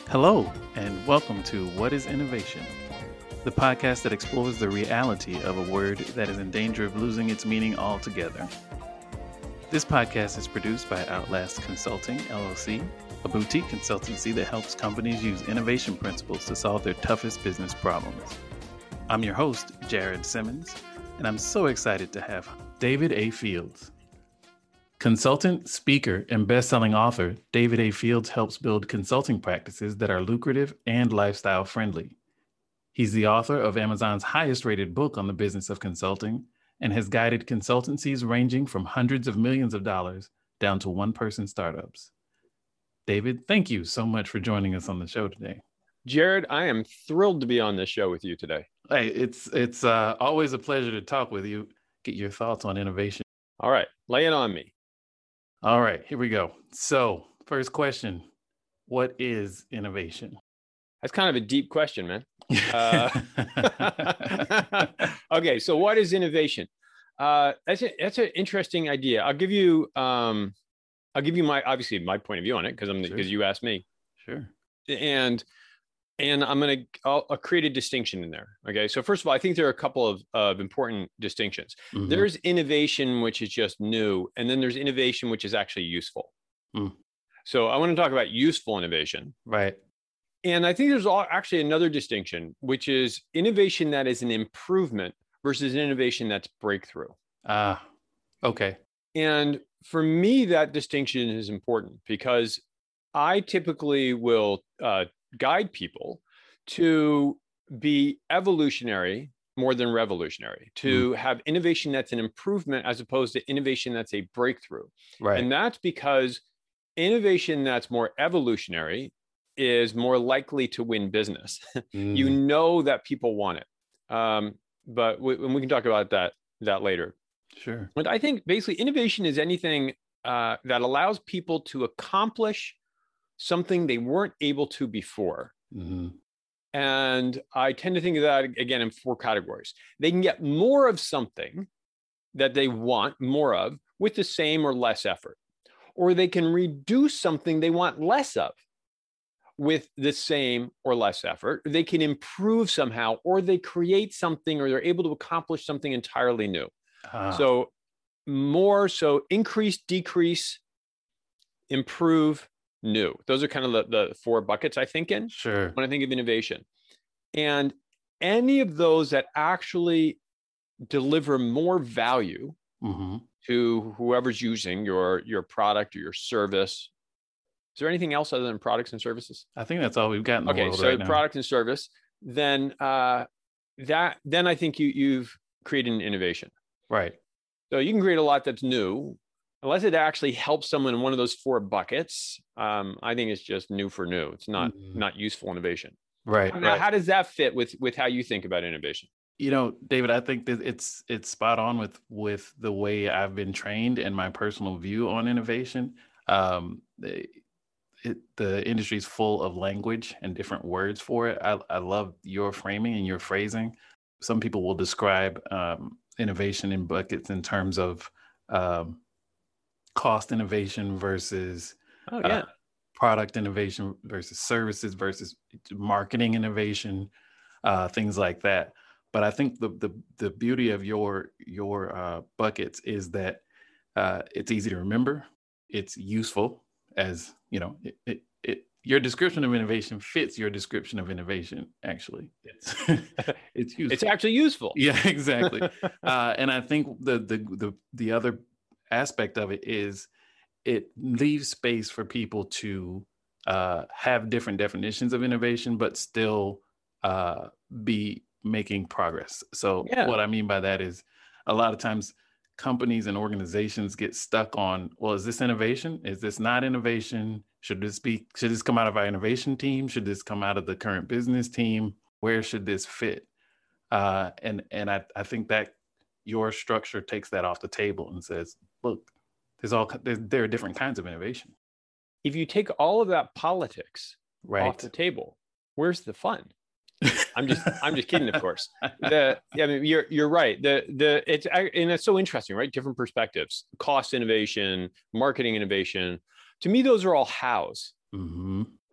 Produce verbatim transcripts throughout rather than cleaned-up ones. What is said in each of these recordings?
Hello, and welcome to What is Innovation, the podcast that explores the reality of a word that is in danger of losing its meaning altogether. This podcast is produced by Outlast Consulting, L L C, a boutique consultancy that helps companies use innovation principles to solve their toughest business problems. I'm your host, Jared Simmons, and I'm so excited to have David A. Fields. Consultant, speaker, and best-selling author, David A. Fields helps build consulting practices that are lucrative and lifestyle-friendly. He's the author of Amazon's highest-rated book on the business of consulting and has guided consultancies ranging from hundreds of millions of dollars down to one-person startups. David, thank you so much for joining us on the show today. Jared, I am thrilled to be on this show with you today. Hey, it's it's uh, always a pleasure to talk with you, get your thoughts on innovation. All right, lay it on me. All right, here we go. So, first question, what is innovation? That's kind of a deep question, man. Uh, okay, so what is innovation? Uh, that's a, that's an interesting idea. I'll give you um, I'll give you my obviously my point of view on it because I'm because Sure. you asked me. Sure. And and I'm gonna I'll, I'll create a distinction in there. Okay, so first of all, I think there are a couple of of important distinctions. Mhm. There's innovation which is just new, and then there's innovation which is actually useful. Mm. So I want to talk about useful innovation. Right. And I think there's all, actually another distinction, which is innovation that is an improvement versus an innovation that's breakthrough. Ah, okay. And for me, that distinction is important because I typically will uh, guide people to be evolutionary more than revolutionary, to mm. have innovation that's an improvement as opposed to innovation that's a breakthrough. Right. And that's because innovation that's more evolutionary is more likely to win business. Mm. You know that people want it. Um, but we, we can talk about that, that later. Sure. But I think basically innovation is anything uh, that allows people to accomplish something they weren't able to before. Mm-hmm. And I tend to think of that, again, in four categories. They can get more of something that they want more of with the same or less effort. Or they can reduce something they want less of with the same or less effort. They can improve somehow, or they create something, or they're able to accomplish something entirely new. Ah. So more, so increase, decrease, improve, new. Those are kind of the, the four buckets I think in. Sure. When I think of innovation. And any of those that actually deliver more value mm-hmm. to whoever's using your, your product or your service. Is there anything else other than products and services? I think that's all we've got in the okay, world so right now. Product and service, then uh, that then I think you, you've created an innovation. Right. So you can create a lot that's new, unless it actually helps someone in one of those four buckets. Um, I think it's just new for new. It's not mm-hmm. not useful innovation. Right. Now, right. how does that fit with with how you think about innovation? You know, David, I think that it's it's spot on with with the way I've been trained and my personal view on innovation. Um, it, it, the industry is full of language and different words for it. I, I love your framing and your phrasing. Some people will describe um, innovation in buckets in terms of um, cost innovation versus oh, yeah. uh, product innovation versus services versus marketing innovation, uh, things like that. But I think the the the beauty of your your uh, buckets is that uh, it's easy to remember, it's useful, as you know, it, it, it your description of innovation fits your description of innovation. Actually, it's it's useful. It's actually useful. Yeah, exactly. uh, and I think the the the the other aspect of it is it leaves space for people to uh, have different definitions of innovation, but still uh, be making progress. So yeah. What I mean by that is a lot of times companies and organizations get stuck on, well, is this innovation? Is this not innovation? Should this be, should this come out of our innovation team? Should this come out of the current business team? Where should this fit? Uh, and and I, I think that your structure takes that off the table and says, look, there's all there, there are different kinds of innovation. If you take all of that politics right. off the table, where's the fun? I'm just I'm just kidding, of course. The I mean you're you're right. The the it's and it's so interesting, right? Different perspectives, cost innovation, marketing innovation. To me, those are all hows, mm-hmm.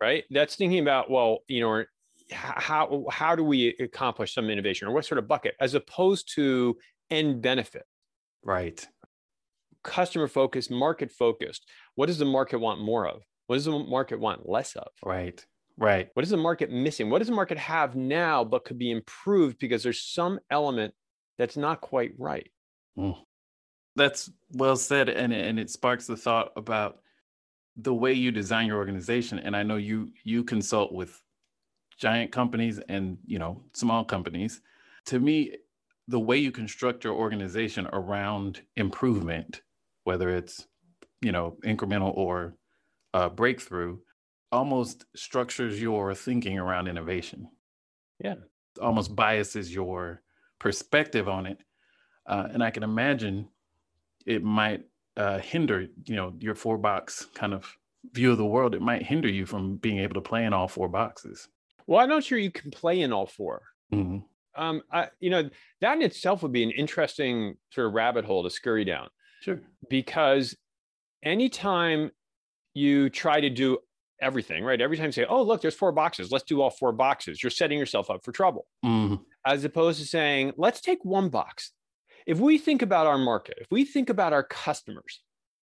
right? That's thinking about, well, you know, how, how do we accomplish some innovation, or what sort of bucket, as opposed to end benefit. Right. Customer focused, market focused. What does the market want more of? What does the market want less of? Right. Right. What is the market missing? What does the market have now, but could be improved because there's some element that's not quite right? Mm. That's well said. And, and it sparks the thought about the way you design your organization. And I know you, you consult with giant companies and, you know, small companies. To me, the way you construct your organization around improvement, whether it's, you know, incremental or uh, breakthrough, almost structures your thinking around innovation. Yeah. Almost biases your perspective on it. Uh, and I can imagine it might uh, hinder, you know, your four box kind of view of the world. It might hinder you from being able to play in all four boxes. Well, I'm not sure you can play in all four. Mm-hmm. Um, I, you know, that in itself would be an interesting sort of rabbit hole to scurry down. Sure. Because anytime you try to do everything, right? Every time you say, oh, look, there's four boxes, let's do all four boxes, you're setting yourself up for trouble. Mm-hmm. As opposed to saying, let's take one box. If we think about our market, if we think about our customers,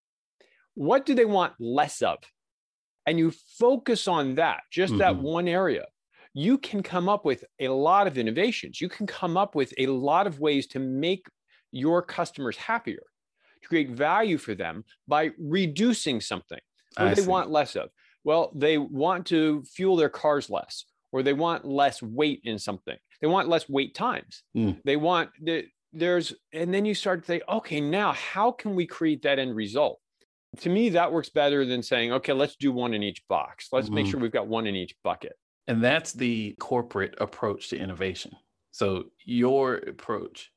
what do they want less of? And you focus on that, just mm-hmm. that one area, you can come up with a lot of innovations. You can come up with a lot of ways to make your customers happier, to create value for them by reducing something. What do they want less of? Well, they want to fuel their cars less, or they want less weight in something. They want less wait times. Mm. They want, the, there's, and then you start to think, okay, now how can we create that end result? To me, that works better than saying, okay, let's do one in each box. Let's mm-hmm. make sure we've got one in each bucket. And that's the corporate approach to innovation. So your approach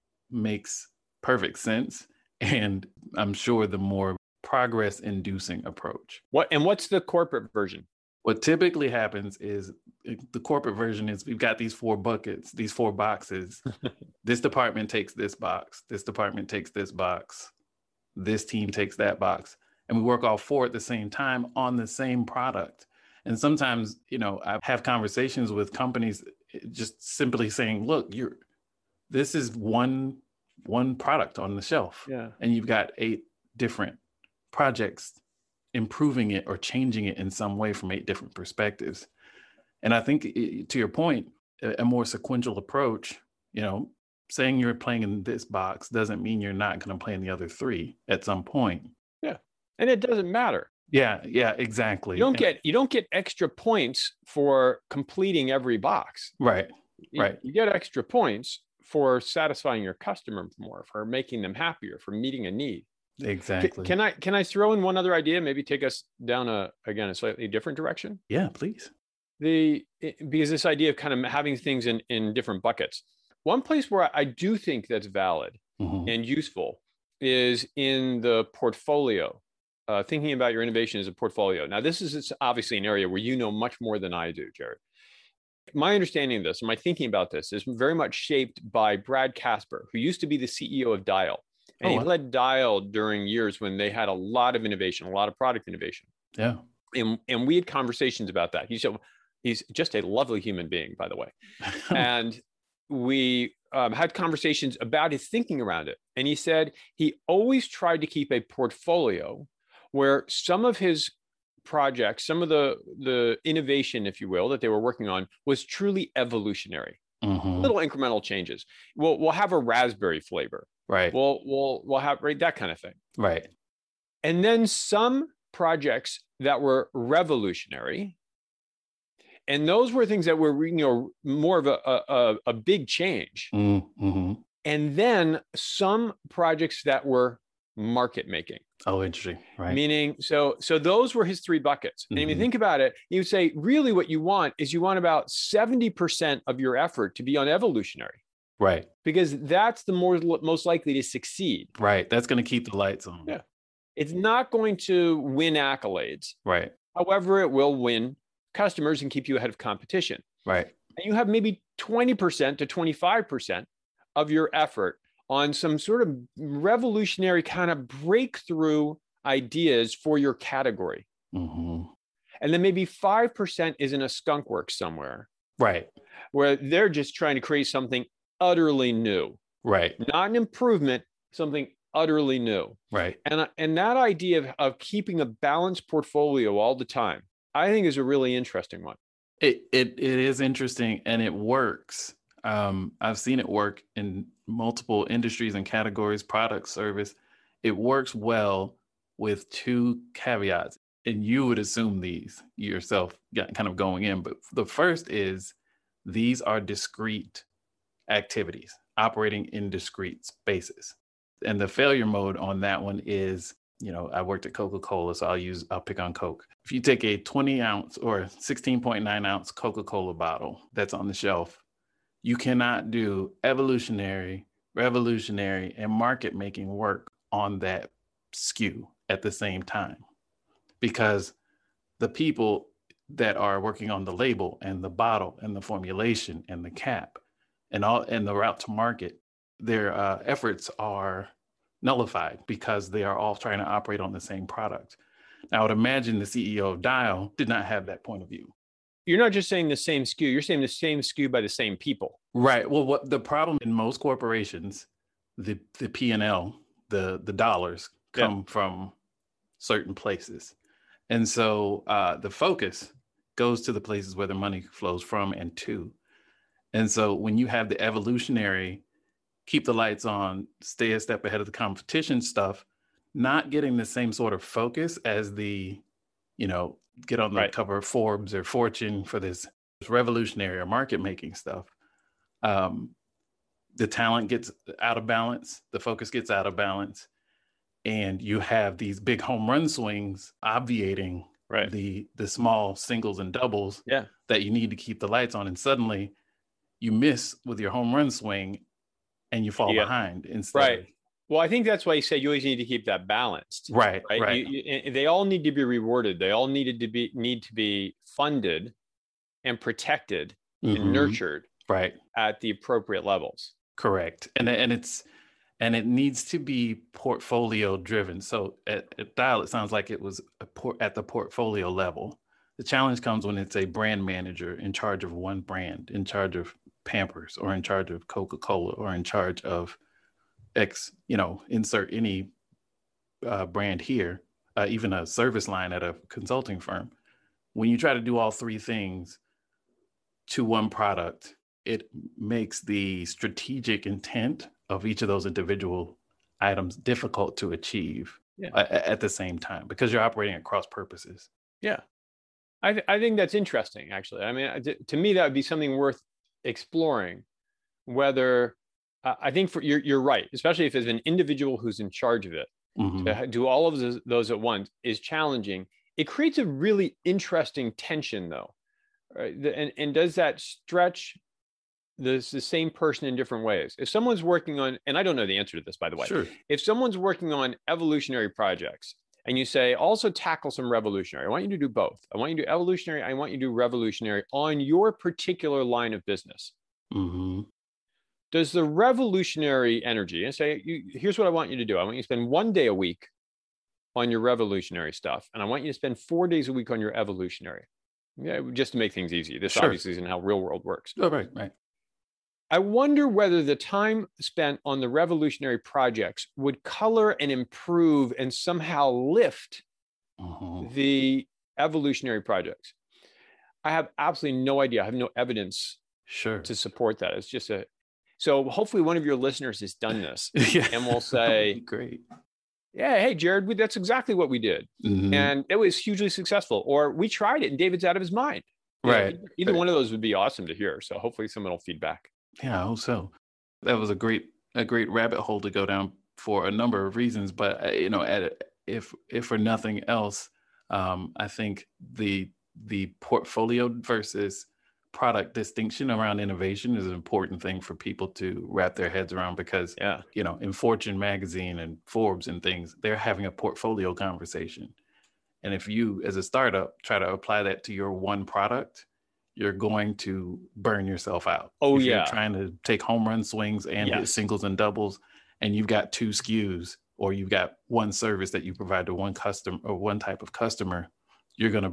makes perfect sense. And I'm sure the more progress-inducing approach. What and what's the corporate version? What typically happens is the corporate version is we've got these four buckets, these four boxes. This department takes this box. This department takes this box. This team takes that box. And we work all four at the same time on the same product. And sometimes, you know, I have conversations with companies just simply saying, look, you're this is one one product on the shelf. Yeah. And you've got eight different projects improving it or changing it in some way from eight different perspectives. And I think, to your point, a more sequential approach, you know, saying you're playing in this box doesn't mean you're not going to play in the other three at some point. Yeah. And it doesn't matter. Yeah, yeah, exactly. You don't get you don't get extra points for completing every box. Right. You, right. You get extra points for satisfying your customer more, for making them happier, for meeting a need. Exactly. Can, can I can I throw in one other idea? Maybe take us down a again a slightly different direction. Yeah, please. The because this idea of kind of having things in in different buckets. One place where I do think that's valid mm-hmm. and useful is in the portfolio. Uh, thinking about your innovation as a portfolio. Now, this is obviously an area where you know much more than I do, Jared. My understanding of this, and my thinking about this, is very much shaped by Brad Casper, who used to be the C E O of Dial. And oh, he wow. led Dial during years when they had a lot of innovation, a lot of product innovation. Yeah. And, and we had conversations about that. He's, a, he's just a lovely human being, by the way. And we um, had conversations about his thinking around it. And he said he always tried to keep a portfolio where some of his projects, some of the, the innovation, if you will, that they were working on was truly evolutionary. Mm-hmm. Little incremental changes. We'll, we'll have a raspberry flavor. Right. We'll, we'll, we'll have right, that kind of thing. Right. And then some projects that were revolutionary. And those were things that were, you know, more of a, a, a big change. Mm-hmm. And then some projects that were market making. Oh, interesting. Right. Meaning, so so those were his three buckets. And mm-hmm. if you think about it, you would say, really what you want is you want about seventy percent of your effort to be on evolutionary. Right. Because that's the more most likely to succeed. Right. That's going to keep the lights on. Yeah. It's not going to win accolades. Right. However, it will win customers and keep you ahead of competition. Right. And you have maybe twenty percent to twenty-five percent of your effort on some sort of revolutionary kind of breakthrough ideas for your category. Mm-hmm. And then maybe five percent is in a skunk works somewhere. Right. Where they're just trying to create something utterly new. Right. Not an improvement, something utterly new. Right. And, and that idea of, of keeping a balanced portfolio all the time, I think is a really interesting one. It it it is interesting, and it works. Um, I've seen it work in multiple industries and categories, product, service. It works well with two caveats, and you would assume these yourself kind of going in. But the first is these are discrete activities operating in discrete spaces. And the failure mode on that one is, you know, I worked at Coca-Cola, so I'll use, I'll pick on Coke. If you take a twenty ounce or sixteen point nine ounce Coca-Cola bottle that's on the shelf, you cannot do evolutionary, revolutionary, and market making work on that S K U at the same time, because the people that are working on the label and the bottle and the formulation and the cap and all and the route to market, their uh, efforts are nullified because they are all trying to operate on the same product. Now, I would imagine the C E O of Dial did not have that point of view. You're not just saying the same S K U, you're saying the same S K U by the same people. Right. Well, what the problem in most corporations, the the P and L, the the dollars come yeah. from certain places. And so uh, the focus goes to the places where the money flows from and to. And so when you have the evolutionary, keep the lights on, stay a step ahead of the competition stuff, not getting the same sort of focus as the, you know, get on the right. cover of Forbes or Fortune for this revolutionary or market making stuff. Um, the talent gets out of balance, the focus gets out of balance, and you have these big home run swings obviating right. the the small singles and doubles yeah. that you need to keep the lights on. And suddenly you miss with your home run swing and you fall yeah. behind instead. Right. Of, well, I think that's why you said you always need to keep that balanced. Right. Right. right. You, you, they all need to be rewarded. They all needed to be need to be funded and protected mm-hmm. and nurtured right at the appropriate levels. Correct. And and it's and it needs to be portfolio driven. So at, at Dial, it sounds like it was a por- at the portfolio level. The challenge comes when it's a brand manager in charge of one brand, in charge of Pampers, or in charge of Coca-Cola, or in charge of X, you know, insert any uh, brand here, uh, even a service line at a consulting firm. When you try to do all three things to one product, it makes the strategic intent of each of those individual items difficult to achieve yeah. at, at the same time, because you're operating at cross purposes. Yeah. I, th- I think that's interesting, actually. I mean, to, to me, that would be something worth exploring, whether uh, I think for you're, you're right, especially if there's an individual who's in charge of it, mm-hmm. to do all of those, those at once is challenging. It creates a really interesting tension, though. Right? The, and, and does that stretch the, the same person in different ways? If someone's working on, and I don't know the answer to this, by the way, sure. if someone's working on evolutionary projects and you say, also tackle some revolutionary, I want you to do both. I want you to do evolutionary. I want you to do revolutionary on your particular line of business. Mm-hmm. Does the revolutionary energy, and say, you, here's what I want you to do. I want you to spend one day a week on your revolutionary stuff. And I want you to spend four days a week on your evolutionary. Yeah, just to make things easy. This sure. obviously isn't how real world works. Oh, right, right. I wonder whether the time spent on the revolutionary projects would color and improve and somehow lift uh-huh. the evolutionary projects. I have absolutely no idea. I have no evidence sure. to support that. It's just a, so hopefully one of your listeners has done this yeah. and will say, great. Yeah, hey, Jared, we, that's exactly what we did. Mm-hmm. And it was hugely successful. Or we tried it and David's out of his mind. Right. Yeah, either right. one of those would be awesome to hear. So hopefully someone will feed back. Yeah, I hope so. That was a great, a great rabbit hole to go down for a number of reasons. But you know, at, if if for nothing else, um, I think the the portfolio versus product distinction around innovation is an important thing for people to wrap their heads around, because yeah, you know, in Fortune magazine and Forbes and things, they're having a portfolio conversation. And if you, as a startup, try to apply that to your one product, you're going to burn yourself out. Oh, if yeah. You're trying to take home run swings and yes. hit singles and doubles, and you've got two S K Us, or you've got one service that you provide to one customer or one type of customer, you're going to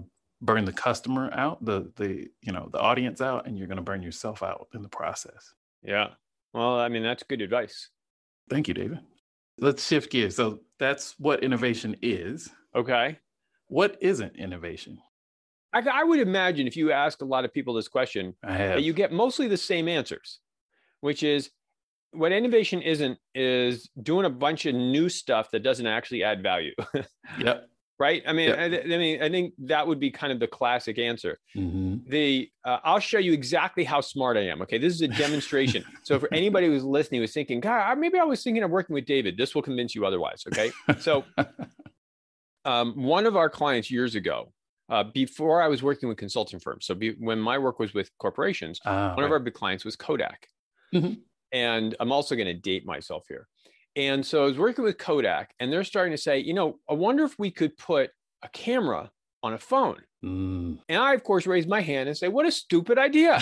burn the customer out, the the you know the audience out, and you're going to burn yourself out in the process. Yeah. Well, I mean, that's good advice. Thank you, David. Let's shift gears. So that's what innovation is. Okay. What isn't innovation? I, I would imagine if you ask a lot of people this question, I have. that you get mostly the same answers, which is what innovation isn't is doing a bunch of new stuff that doesn't actually add value. Yep. Right. I mean, Yep. I, I mean, I think that would be kind of the classic answer. Mm-hmm. The uh, I'll show you exactly how smart I am. Okay, this is a demonstration. So for anybody who's listening, who's thinking, God, maybe I was thinking of working with David, this will convince you otherwise. Okay. So um, one of our clients years ago, uh, before I was working with consulting firms, so be, when my work was with corporations, Ah, one right. of our big clients was Kodak. Mm-hmm. And I'm also going to date myself here. And so I was working with Kodak, and they're starting to say, you know, I wonder if we could put a camera on a phone. Mm. And I, of course, raised my hand and say, what a stupid idea.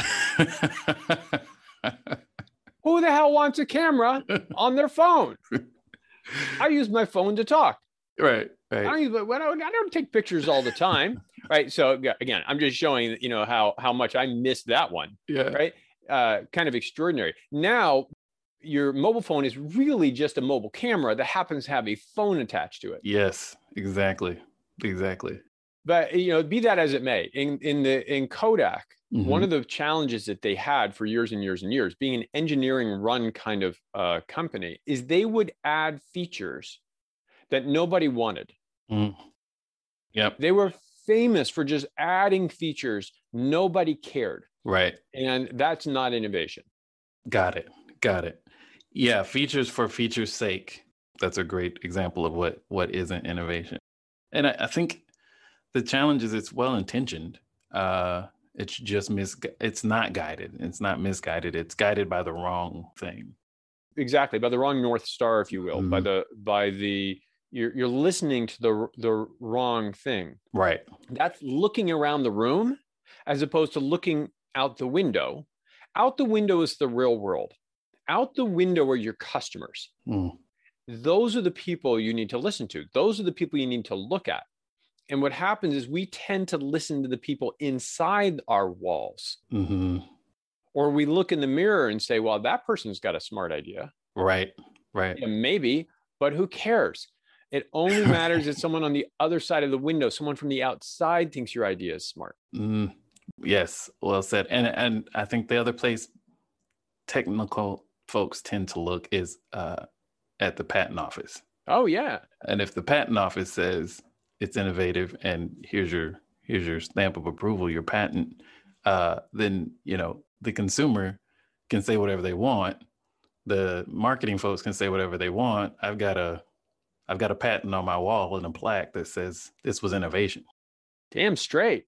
Who the hell wants a camera on their phone? I use my phone to talk. Right, right. I don't, use, I don't, I don't take pictures all the time. Right. So again, I'm just showing, you know, how, how much I missed that one. Yeah. Right. Uh, kind of extraordinary. Now, your mobile phone is really just a mobile camera that happens to have a phone attached to it. Yes, exactly. Exactly. But, you know, be that as it may, in, in the in Kodak, Mm-hmm. one of the challenges that they had for years and years and years, being an engineering run kind of uh, company, is they would add features that nobody wanted. Mm. Yep. They were famous for just adding features nobody cared. Right. And that's not innovation. Got it. Got it. Yeah. Features for feature's sake. That's a great example of what, what isn't innovation. And I, I think the challenge is it's well-intentioned. Uh, it's just mis, it's not guided. It's not misguided. It's guided by the wrong thing. Exactly. By the wrong North Star, if you will, Mm-hmm. by the, by the, you're, you're listening to the, the wrong thing. Right. That's looking around the room as opposed to looking out the window. Out the window is the real world. Out the window are your customers. Mm. Those are the people you need to listen to. Those are the people you need to look at. And what happens is we tend to listen to the people inside our walls. Mm-hmm. Or we look in the mirror and say, well, that person's got a smart idea. Right. Right. Yeah, maybe, but who cares? It only matters if someone on the other side of the window, someone from the outside thinks your idea is smart. Mm. Yes. Well said. And, and I think the other place technical folks tend to look is uh, at the patent office. Oh, yeah. And if the patent office says it's innovative and here's your here's your stamp of approval, your patent, uh, then, you know, the consumer can say whatever they want. The marketing folks can say whatever they want. I've got a I've got a patent on my wall and a plaque that says this was innovation. Damn straight.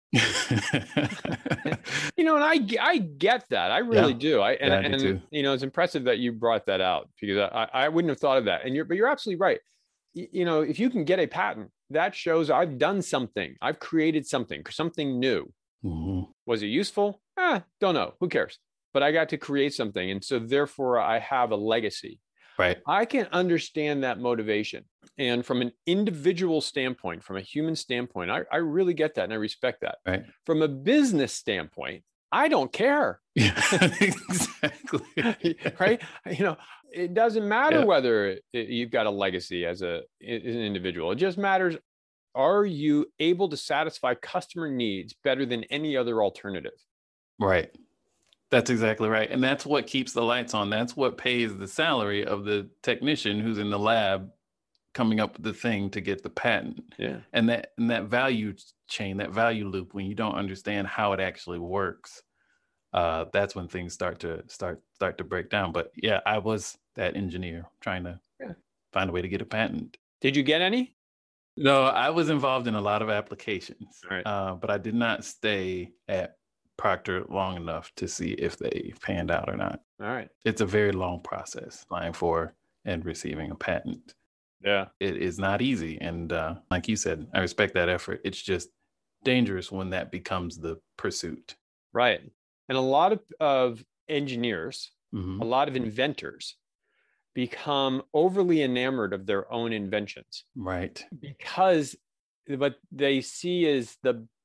You know, and I, I get that. I really Yeah. do. I and, Yeah, I do and too. you know, it's impressive that you brought that out because I, I wouldn't have thought of that. And you're, but you're absolutely right. Y- You know, if you can get a patent, that shows I've done something. I've created something, something new. Mm-hmm. Was it useful? Ah, don't know. Who cares? But I got to create something, and so therefore I have a legacy. Right. I can understand that motivation. And from an individual standpoint, from a human standpoint, I, I really get that and I respect that. Right. From a business standpoint, I don't care. Exactly. Right? You know, it doesn't matter Yeah. whether it, you've got a legacy as a as an individual. It just matters, are you able to satisfy customer needs better than any other alternative? Right. That's exactly right. And that's what keeps the lights on. That's what pays the salary of the technician who's in the lab coming up with the thing to get the patent. Yeah. And that and that value chain, that value loop, when you don't understand how it actually works, uh, that's when things start to start start to break down. But yeah, I was that engineer trying to Yeah. find a way to get a patent. Did you get any? No, I was involved in a lot of applications, All right. uh, but I did not stay at Proctor long enough to see if they panned out or not. All right. It's a very long process, applying for and receiving a patent. Yeah. It is not easy. And uh, like you said, I respect that effort. It's just dangerous when that becomes the pursuit. Right. And a lot of, of engineers, Mm-hmm. a lot of inventors become overly enamored of their own inventions Right. because what they see is the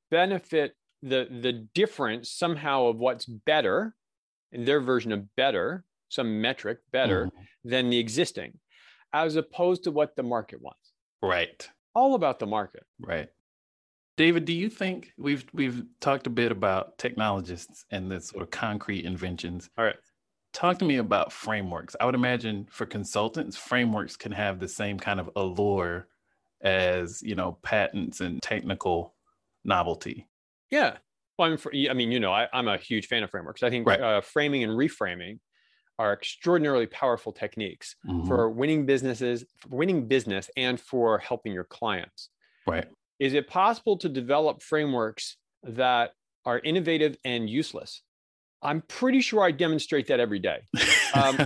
benefit, the the difference somehow of what's better in their version of better, some metric better mm-hmm. than the existing, as opposed to what the market wants. Right. All about the market. Right. David, do you think we've we've talked a bit about technologists and the sort of concrete inventions? All right. Talk to me about frameworks. I would imagine for consultants, frameworks can have the same kind of allure as, you know, patents and technical novelty. Yeah. Well, I'm for, I mean, you know, I, I'm a huge fan of frameworks. I think right. uh, framing and reframing are extraordinarily powerful techniques mm-hmm. for winning businesses, for winning business, and for helping your clients. Right. Is it possible to develop frameworks that are innovative and useless? I'm pretty sure I demonstrate that every day. Um,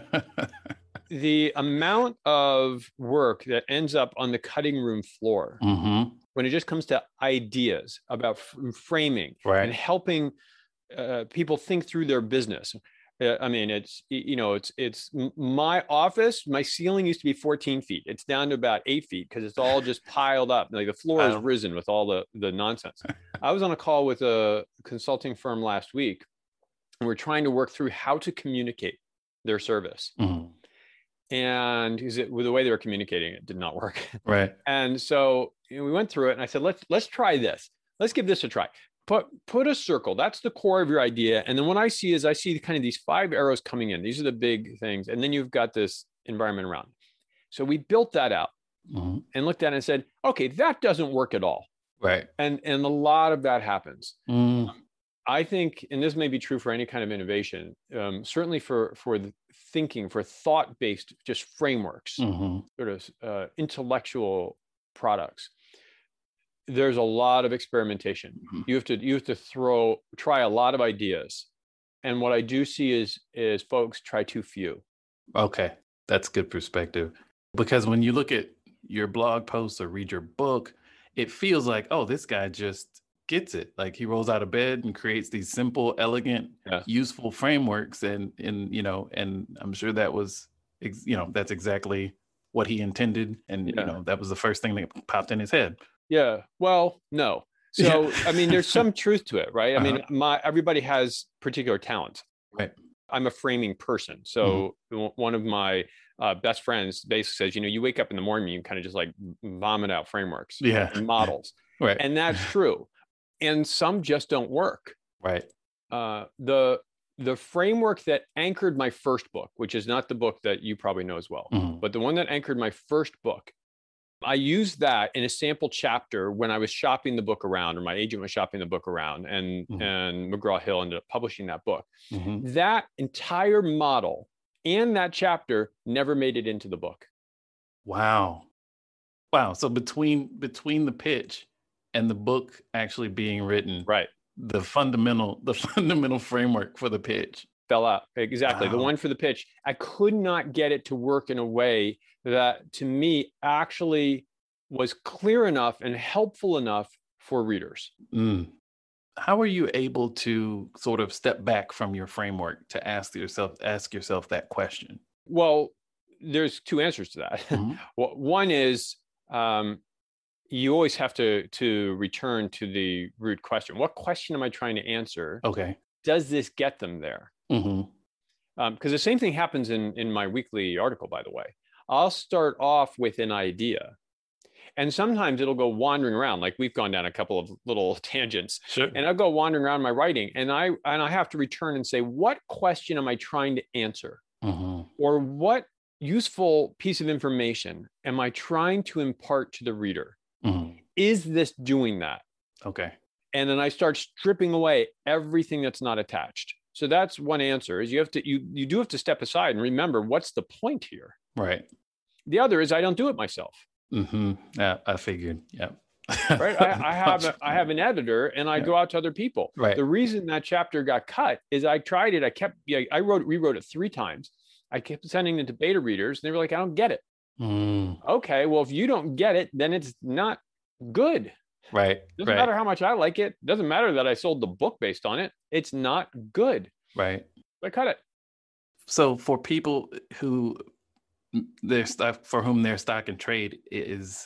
the amount of work that ends up on the cutting room floor mm-hmm. when it just comes to ideas about f- framing right. and helping uh, people think through their business. Uh, I mean, it's, you know, it's, it's my office, my ceiling used to be fourteen feet. It's down to about eight feet because it's all just piled up. Like the floor has risen with all the, the nonsense. I was on a call with a consulting firm last week, and we're trying to work through how to communicate their service. Mm-hmm. And is it, with the way they were communicating, it did not work. Right. And so you know, we went through it and I said, let's, let's try this. Let's give this a try. Put, put a circle. That's the core of your idea. And then what I see is I see kind of these five arrows coming in. These are the big things. And then you've got this environment around. So we built that out mm-hmm. and looked at it and said, okay, that doesn't work at all. Right. And, and a lot of that happens. Mm. I think, and this may be true for any kind of innovation, um, certainly for, for the thinking, for thought-based just frameworks, mm-hmm. sort of uh, intellectual products. There's a lot of experimentation. Mm-hmm. You have to you have to throw try a lot of ideas, and what I do see is is folks try too few. Okay, that's good perspective. Because when you look at your blog posts or read your book, it feels like, oh, this guy just gets it. Like he rolls out of bed and creates these simple, elegant, yeah. useful frameworks, and and you know, and I'm sure that was, you know, that's exactly what he intended, and yeah. you know, that was the first thing that popped in his head. Yeah. Well, no. So, I mean, there's some truth to it, right? I uh-huh. mean, my everybody has particular talents. Right. I'm a framing person. So mm-hmm. one of my uh, best friends basically says, you know, you wake up in the morning, you kind of just like vomit out frameworks yeah. and models. Right. And that's true. And some just don't work. Right. Uh, the the framework that anchored my first book, which is not the book that you probably know as well, mm-hmm. but the one that anchored my first book, I used that in a sample chapter when I was shopping the book around, or my agent was shopping the book around, and, mm-hmm. and McGraw-Hill ended up publishing that book. Mm-hmm. That entire model and that chapter never made it into the book. Wow. Wow. So between between the pitch and the book actually being written, right, the fundamental the fundamental framework for the pitch fell out. Exactly. Wow. The one for the pitch, I could not get it to work in a way that to me actually was clear enough and helpful enough for readers. Mm. How are you able to sort of step back from your framework to ask yourself, ask yourself that question? Well, there's two answers to that. Mm-hmm. Well, one is um, you always have to, to return to the root question. What question am I trying to answer? Okay. Does this get them there? Mm-hmm. Um, because the same thing happens in, in my weekly article, by the way. I'll start off with an idea, and sometimes it'll go wandering around. Like we've gone down a couple of little tangents, sure. and I'll go wandering around my writing, and I and I have to return and say, what question am I trying to answer? Mm-hmm. Or what useful piece of information am I trying to impart to the reader? Mm-hmm. Is this doing that? Okay. And then I start stripping away everything that's not attached. So that's one answer, is you have to you you do have to step aside and remember, what's the point here? Right. The other is I don't do it myself. Mm-hmm. Yeah, I figured. Yeah. Right. I, I have a, I have an editor, and I yeah. go out to other people. Right. The reason that chapter got cut is I tried it. I kept. Yeah, I wrote rewrote it three times. I kept sending it to beta readers, and they were like, "I don't get it." Mm. Okay. Well, if you don't get it, then it's not good. Right. Doesn't right. matter how much I like it. Doesn't matter that I sold the book based on it. It's not good. Right. I cut it. So for people who their stock, for whom their stock and trade is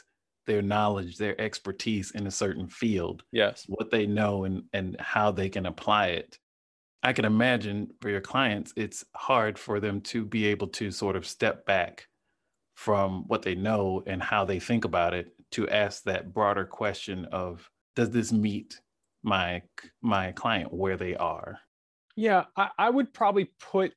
their knowledge, their expertise in a certain field, yes, what they know and, and how they can apply it. I can imagine for your clients, it's hard for them to be able to sort of step back from what they know and how they think about it to ask that broader question of, does this meet my my client where they are? Yeah, I, I would probably put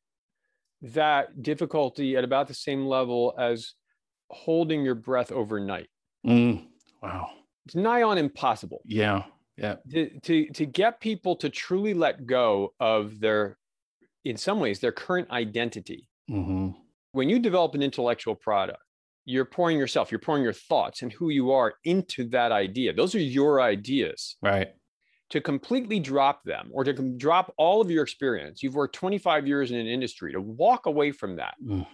that difficulty at about the same level as holding your breath overnight. Mm, wow. It's nigh on impossible. Yeah. Yeah. To, to, to get people to truly let go of their, in some ways, their current identity. Mm-hmm. When you develop an intellectual product, you're pouring yourself, you're pouring your thoughts and who you are into that idea. Those are your ideas. Right. To completely drop them or to drop all of your experience, you've worked twenty-five years in an industry, to walk away from that mm.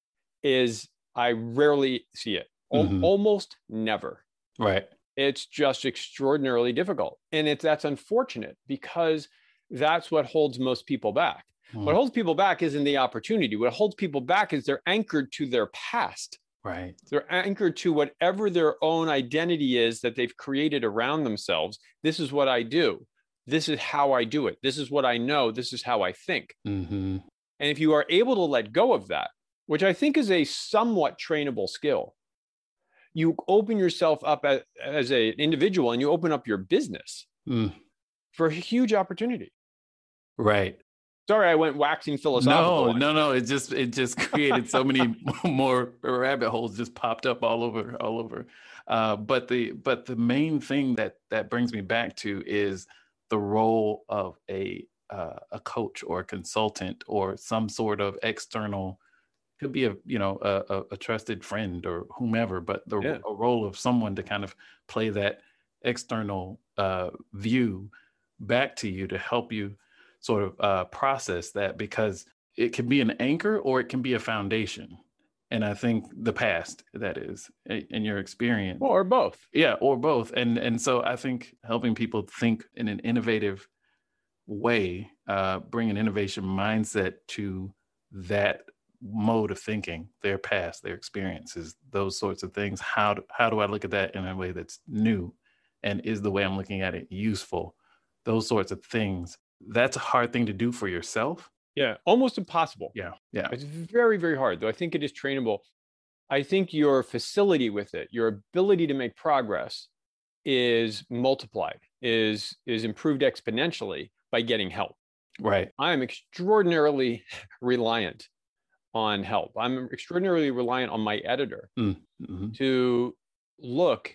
is, I rarely see it, mm-hmm. almost never. Right. It's just extraordinarily difficult. And it's, that's unfortunate because that's what holds most people back. Mm. What holds people back isn't the opportunity. What holds people back is they're anchored to their past. Right. They're anchored to whatever their own identity is that they've created around themselves. This is what I do. This is how I do it. This is what I know. This is how I think. Mm-hmm. And if you are able to let go of that, which I think is a somewhat trainable skill, you open yourself up as, as an individual and you open up your business mm. for a huge opportunity. Right. Sorry, I went waxing philosophical. No, no, no. It just it just created so many more rabbit holes just popped up all over, all over. Uh, but the but the main thing that that brings me back to is the role of a uh, a coach or a consultant or some sort of external. Could be a you know a, a trusted friend or whomever, but the yeah. a role of someone to kind of play that external uh, view back to you to help you sort of uh, process that, because it can be an anchor or it can be a foundation. And I think the past, that is, in your experience. Or both. Yeah, or both. And and so I think helping people think in an innovative way, uh, bring an innovation mindset to that mode of thinking, their past, their experiences, those sorts of things. How do, how do I look at that in a way that's new? And is the way I'm looking at it useful? Those sorts of things. That's a hard thing to do for yourself. Yeah, almost impossible. Yeah, yeah. It's very, very hard, though I think it is trainable. I think your facility with it, your ability to make progress is multiplied, is, is improved exponentially by getting help. Right. I am extraordinarily reliant on help. I'm extraordinarily reliant on my editor mm-hmm. to look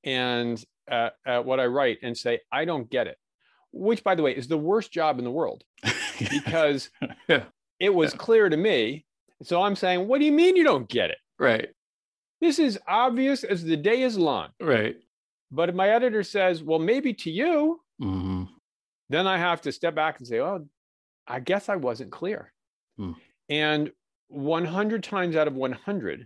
and uh, at what I write and say, I don't get it. Which, by the way, is the worst job in the world, because yeah. it was yeah. clear to me. So I'm saying, what do you mean you don't get it? Right. This is obvious as the day is long. Right. But if my editor says, well, maybe to you, mm-hmm. then I have to step back and say, oh, I guess I wasn't clear. Mm. And one hundred times out of one hundred,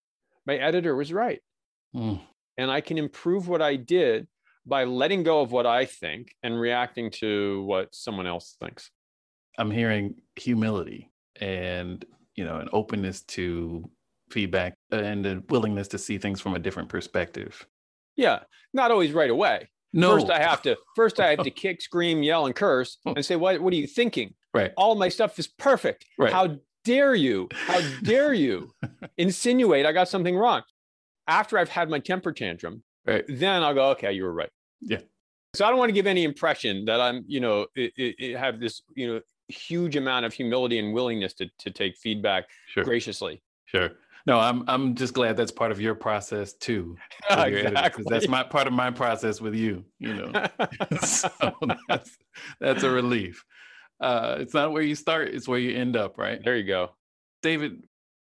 my editor was right. Mm. And I can improve what I did by letting go of what I think and reacting to what someone else thinks. I'm hearing humility and, you know, an openness to feedback and a willingness to see things from a different perspective. Yeah, not always right away. No. First I have to first I have to kick, scream, yell, and curse and say, what, what are you thinking? Right. All my stuff is perfect. Right. How dare you? How dare you insinuate I got something wrong? After I've had my temper tantrum, right. then I'll go, okay, you were right. Yeah. So I don't want to give any impression that I'm, you know, it, it, it have this, you know, huge amount of humility and willingness to to take feedback sure. graciously. Sure. No, I'm I'm just glad that's part of your process too. Yeah, exactly. That's my part of my process with you. You know, so that's that's a relief. Uh, it's not where you start; it's where you end up. Right. There you go, David.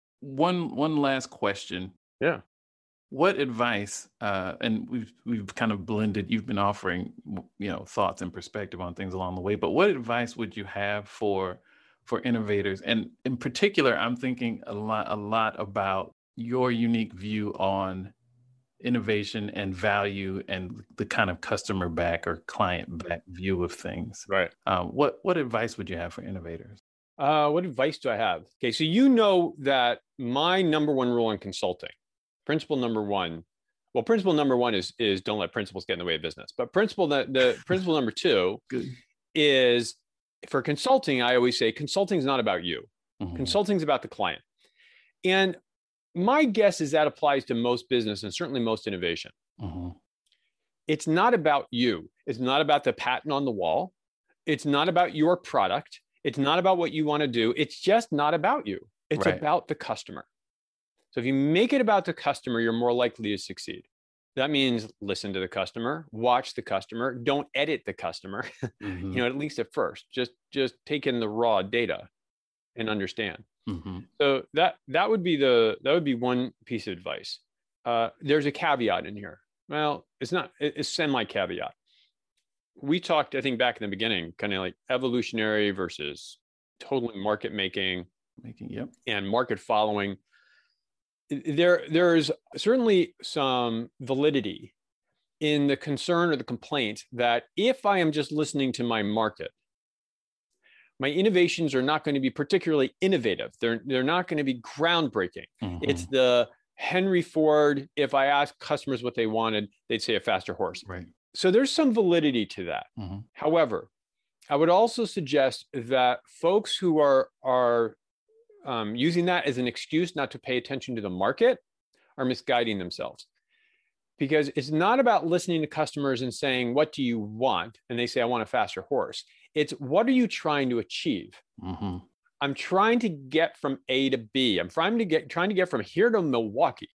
One one last question. Yeah. What advice, uh, and we've we've kind of blended, you've been offering, you know, thoughts and perspective on things along the way, but what advice would you have for for innovators? And in particular, I'm thinking a lot a lot about your unique view on innovation and value and the kind of customer back or client back view of things. Right. Um, what what advice would you have for innovators? Uh, what advice do I have? Okay, so you know that my number one rule in consulting, principle number one, well, principle number one is, is don't let principles get in the way of business. But principle, the, the principle number two Good. is for consulting, I always say consulting is not about you. Mm-hmm. Consulting is about the client. And my guess is that applies to most business and certainly most innovation. Mm-hmm. It's not about you. It's not about the patent on the wall. It's not about your product. It's not about what you want to do. It's just not about you. It's right. about the customer. So if you make it about the customer, you're more likely to succeed. That means listen to the customer, watch the customer, don't edit the customer, mm-hmm. you know, at least at first, just, just take in the raw data and understand. Mm-hmm. So that, that would be the, that would be one piece of advice. Uh, there's a caveat in here. Well, it's not, it's semi caveat. We talked, I think back in the beginning, kind of like evolutionary versus totally market making, making, yep. and market following. There, there's certainly some validity in the concern or the complaint that if I am just listening to my market, my innovations are not going to be particularly innovative. They're, they're not going to be groundbreaking. Mm-hmm. It's the Henry Ford, if I asked customers what they wanted, they'd say a faster horse. Right. So there's some validity to that. Mm-hmm. However, I would also suggest that folks who are, are Um, using that as an excuse not to pay attention to the market are misguiding themselves, because it's not about listening to customers and saying, what do you want? And they say, I want a faster horse. It's what are you trying to achieve? Mm-hmm. I'm trying to get from A to B. I'm trying to get, trying to get from here to Milwaukee.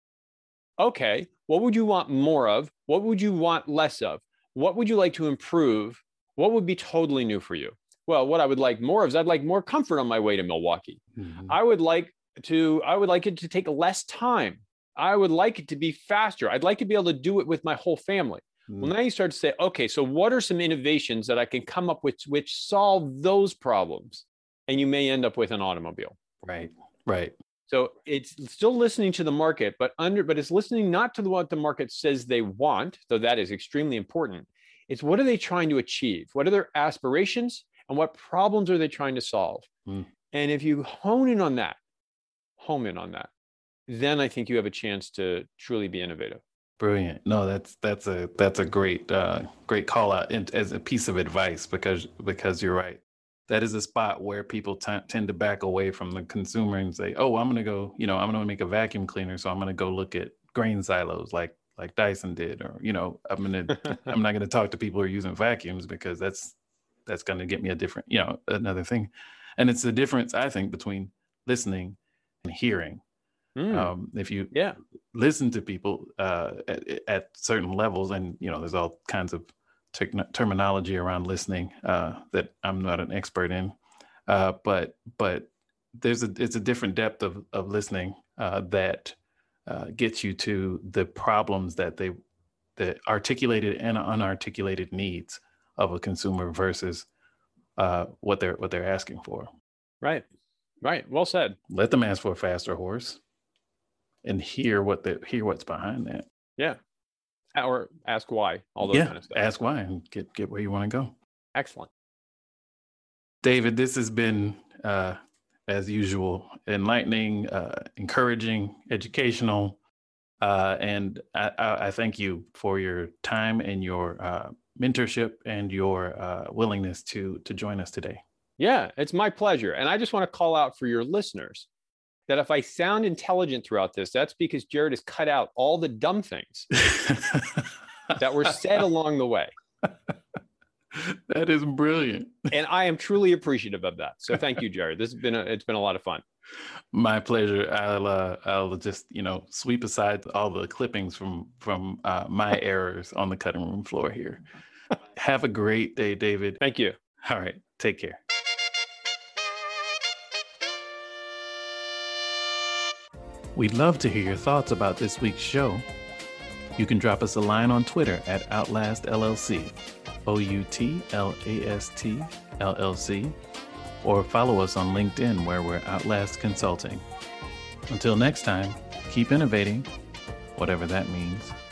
Okay, what would you want more of? What would you want less of? What would you like to improve? What would be totally new for you? Well, what I would like more of is I'd like more comfort on my way to Milwaukee. Mm-hmm. I would like to, I would like it to take less time. I would like it to be faster. I'd like to be able to do it with my whole family. Mm-hmm. Well, now you start to say, okay, so what are some innovations that I can come up with which solve those problems? And you may end up with an automobile. Right, right. So it's still listening to the market, but under, but it's listening not to what the market says they want, though that is extremely important. It's what are they trying to achieve? What are their aspirations? And what problems are they trying to solve? Mm. And if you hone in on that, home in on that, then I think you have a chance to truly be innovative. Brilliant. No, that's that's a that's a great uh, great call out in, as a piece of advice, because because you're right. That is a spot where people t- tend to back away from the consumer and say, oh, I'm going to go, you know, I'm going to make a vacuum cleaner, so I'm going to go look at grain silos like like Dyson did, or you know, I'm going to I'm not going to talk to people who are using vacuums because that's that's going to get me a different, you know, another thing. And it's the difference, I think, between listening and hearing. Mm. Um, if you yeah. listen to people uh, at, at certain levels, and, you know, there's all kinds of te- terminology around listening uh, that I'm not an expert in. Uh, but but there's a it's a different depth of, of listening uh, that uh, gets you to the problems that they, the articulated and unarticulated needs of a consumer versus uh, what they're what they're asking for. Right, right. Well said. Let them ask for a faster horse, and hear what they hear what's behind that. Yeah, or ask why. All those yeah, kind of stuff. Ask why and get get where you want to go. Excellent, David. This has been, uh, as usual, enlightening, uh, encouraging, educational, uh, and I, I, I thank you for your time and your Uh, mentorship and your uh, willingness to to join us today. Yeah, it's my pleasure. And I just want to call out for your listeners that if I sound intelligent throughout this, that's because Jared has cut out all the dumb things that were said along the way. That is brilliant. And I am truly appreciative of that. So thank you, Jared. This has been a, it's been a lot of fun. My pleasure. I'll uh, I'll just, you know, sweep aside all the clippings from from uh, my errors on the cutting room floor here. Have a great day, David. Thank you. All right. Take care. We'd love to hear your thoughts about this week's show. You can drop us a line on Twitter at Outlast L L C, O U T L A S T L L C, or follow us on LinkedIn where we're Outlast Consulting. Until next time, keep innovating, whatever that means.